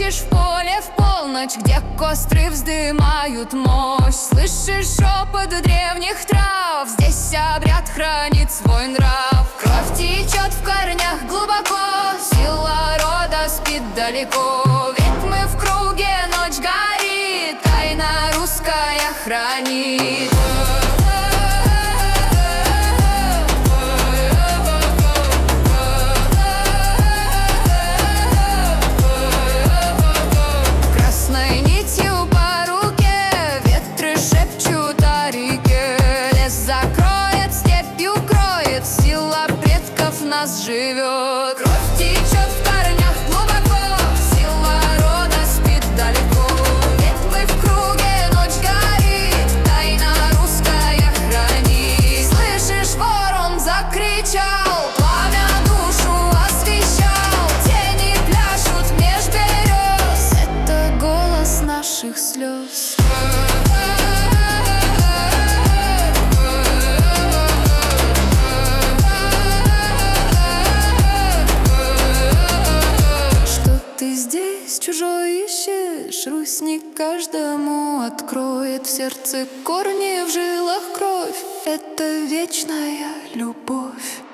Видишь в поле в полночь, где костры вздымают мощь. Слышишь шепот древних трав, здесь обряд хранит свой нрав. Кровь течет в корнях глубоко, сила рода спит далеко. Ведь мы в круге, ночь горит, тайна русская хранит. Красной нитью по руке ветры шепчут о реке. Лес закроет, степь укроет, сила предков в нас живет. Кровь течет в корнях глубоко, сила рода спит далеко. Ведь мы в круге, ночь горит, тайна русская хранит. Слышишь, ворон закричал, пламя душу освещал. Тени пляшут меж берез, это голос наших слез. Что ты здесь чужой ищешь? Русь не каждому откроет. В сердце корни, в жилах кровь, это вечная любовь.